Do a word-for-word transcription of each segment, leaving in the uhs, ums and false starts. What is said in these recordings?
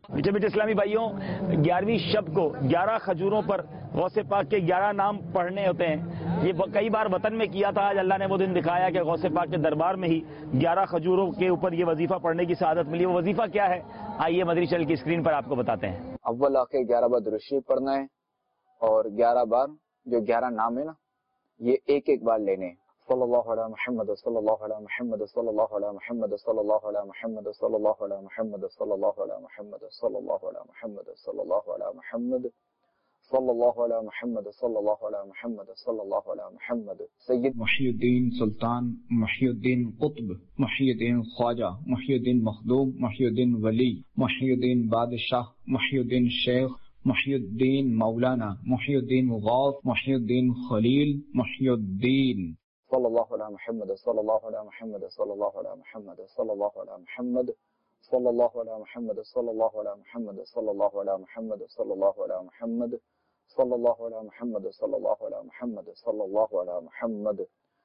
میٹھے میٹھے اسلامی بھائیوں، گیارہویں شب کو گیارہ کھجوروں پر غوث پاک کے گیارہ نام پڑھنے ہوتے ہیں۔ یہ کئی بار وطن میں کیا تھا، آج اللہ نے وہ دن دکھایا کہ غوث پاک کے دربار میں ہی گیارہ کھجوروں کے اوپر یہ وظیفہ پڑھنے کی سعادت ملی۔ وہ وظیفہ کیا ہے، آئیے مدنی چینل کی اسکرین پر آپ کو بتاتے ہیں۔ اول آخر گیارہ بار درود شریف پڑھنا ہے، اور گیارہ بار جو گیارہ نام ہے نا، یہ ایک ایک بار لینے ہیں۔ صلی اللہ علیہ محمد صلی اللہ علیہ محمد صلی اللہ علیہ محمد صلی اللہ علیہ محمد صلی اللہ علیہ محمد صلی اللہ علیہ محمد صلی اللہ علیہ محمد صلی اللہ علیہ محمد صلی اللہ علیہ محمد صلی اللہ علیہ محمد صلی اللہ علیہ محمد سید محی الدین سلطان، محی الدین قطب، محی الدین خواجہ، محی الدین مخدوم، محی الدین ولی، محی الدین بادشاہ، محی الدین شیخ، محی الدین مولانا، محی الدین غوث، محی الدین خلیل، محی الدین صلی اللہ علیہ محمد صلی اللہ علیہ محمد صلی اللہ علیہ محمد صلی اللہ علیہ محمد صلی اللہ علیہ محمد صلی اللہ علیہ محمد صلی اللہ علیہ محمد صلی اللہ علیہ محمد صلی اللہ علیہ محمد صلی اللہ علیہ محمد صلی اللہ علیہ محمد۔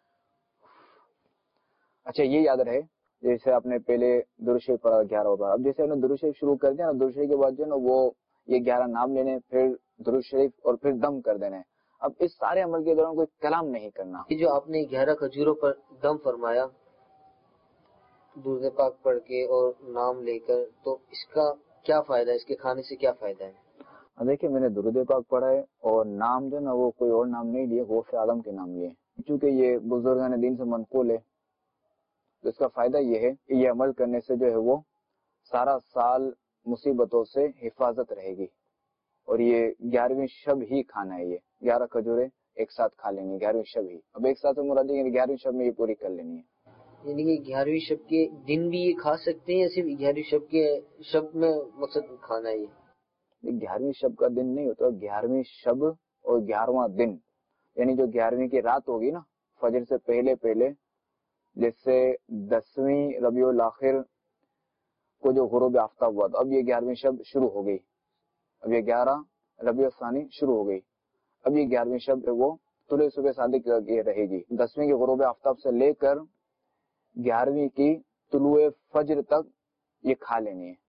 اچھا یہ یاد رہے، جیسے آپ نے پہلے درود شریف پڑھا گیارہ بار، اب جیسے آپ نے درود شریف شروع کر دیا نا، درود شریف کے بعد جو ہے نا وہ یہ گیارہ نام لینے، پھر درود شریف اور پھر دم کر دینے۔ اب اس سارے عمل کے دوران کوئی کلام نہیں کرنا۔ یہ جو آپ نے گیارہ کھجوروں پر دم فرمایا درود پاک پڑھ کے اور نام لے کر، تو اس کا کیا فائدہ ہے، اس کے کھانے سے کیا فائدہ ہے؟ دیکھیں میں نے درود پاک پڑھا ہے اور نام جو نا وہ کوئی اور نام نہیں لیے، غوث اعظم کے نام لیے، چونکہ یہ بزرگان دین سے منقول ہے۔ تو اس کا فائدہ یہ ہے کہ یہ عمل کرنے سے جو ہے وہ سارا سال مصیبتوں سے حفاظت رہے گی، اور یہ گیارہویں شب ہی کھانا ہے، یہ گیارہ کھجوریں ایک ساتھ کھا لینی ہے گیارہویں شب ہی۔ اب ایک ساتھ مراد ہے کہ گیارہویں شب میں یہ پوری کر لینی ہے۔ یعنی کہ گیارہویں شب کے دن بھی یہ کھا سکتے ہیں یا صرف گیارہویں شب کے شب میں مقصد کھانا ہے؟ یہ گیارہویں شب کا دن نہیں ہوتا، گیارہویں شب اور گیارہواں دن، یعنی جو گیارہویں کی رات ہوگی نا فجر سے پہلے پہلے، جیسے دسویں ربیع الاخر کو جو غروب آفتاب ہوا، تو اب یہ گیارہویں شب شروع ہو گئی، اب یہ گیارہ ربیع الثانی شروع ہو گئی، اب یہ گیارہویں شب وہ طلوع صبح صادق یہ رہے گی۔ دسویں کے غروب آفتاب سے لے کر گیارہویں کی طلوع فجر تک یہ کھا لینی ہے۔